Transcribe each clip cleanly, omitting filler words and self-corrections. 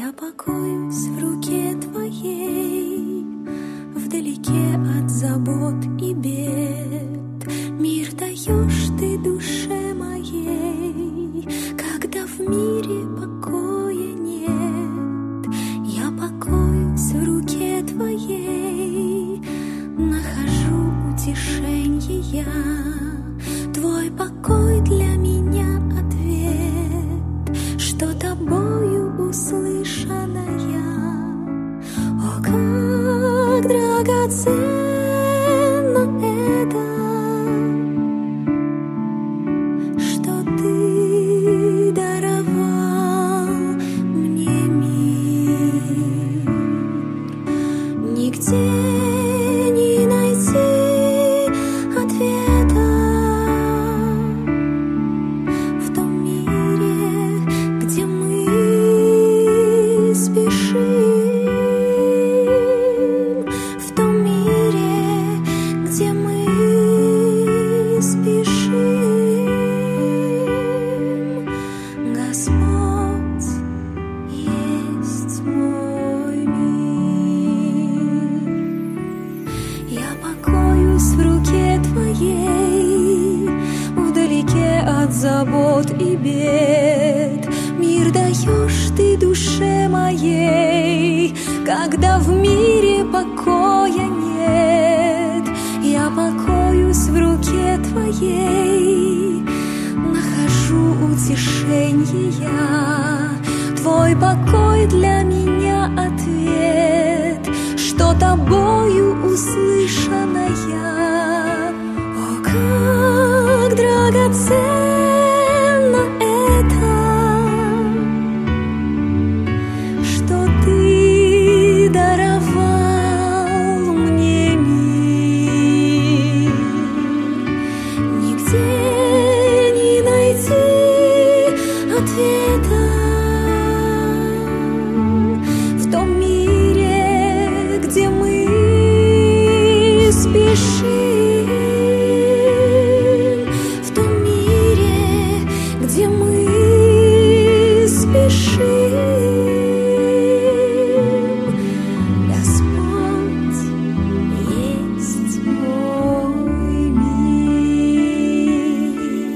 Я покоюсь в руке твоей, вдалеке от забот и бед. Мир даешь ты душе моей, когда в мире покоя нет. Я покоюсь в руке твоей, нахожу утешенье я. Твой покой для меня ответ, что тобою услышанная. О, как драгоценно это, что ты даровал мне мир. Нигде не найти ответа в том мире, где мы спешим, в том мире, где мы спешим. Господь есть мой мир. Я покоюсь в руке твоей, вдалеке от забот и бед. Мир даешь ты душе моей, когда в мире покоя нет. Я покоюсь в руке твоей, нахожу утешенье я. Твой покой для меня ответ, что тобою услышанная. О, как драгоценно это, что ты даровал мне мир. Нигде не найти ответа в том мире, где мы спешим, в том мире, где мы спешим. Господь есть мой мир.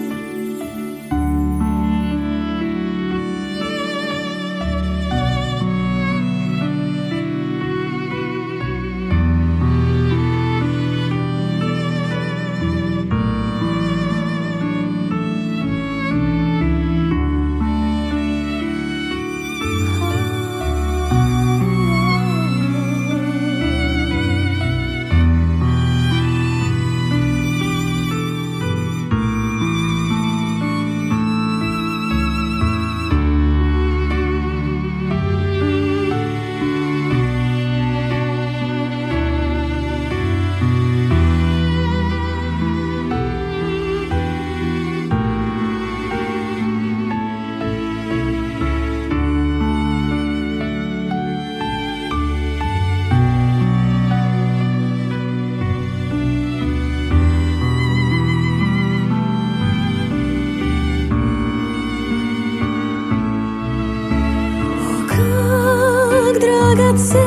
О, как драгоценно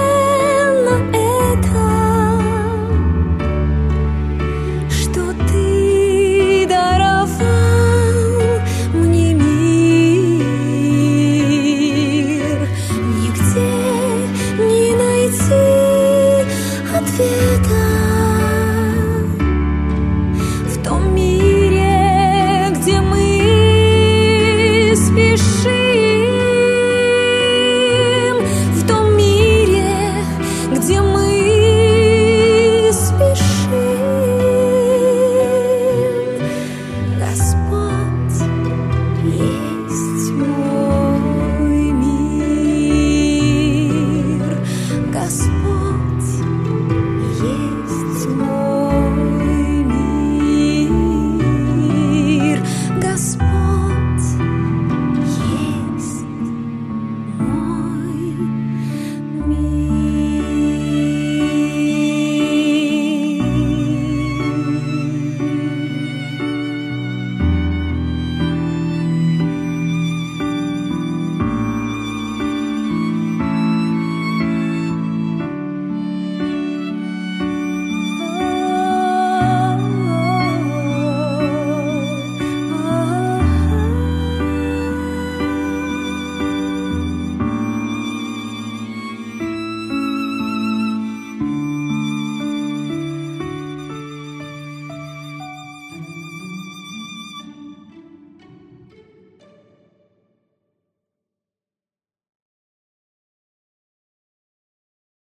это, что ты даровал мне мир. Нигде не найти ответ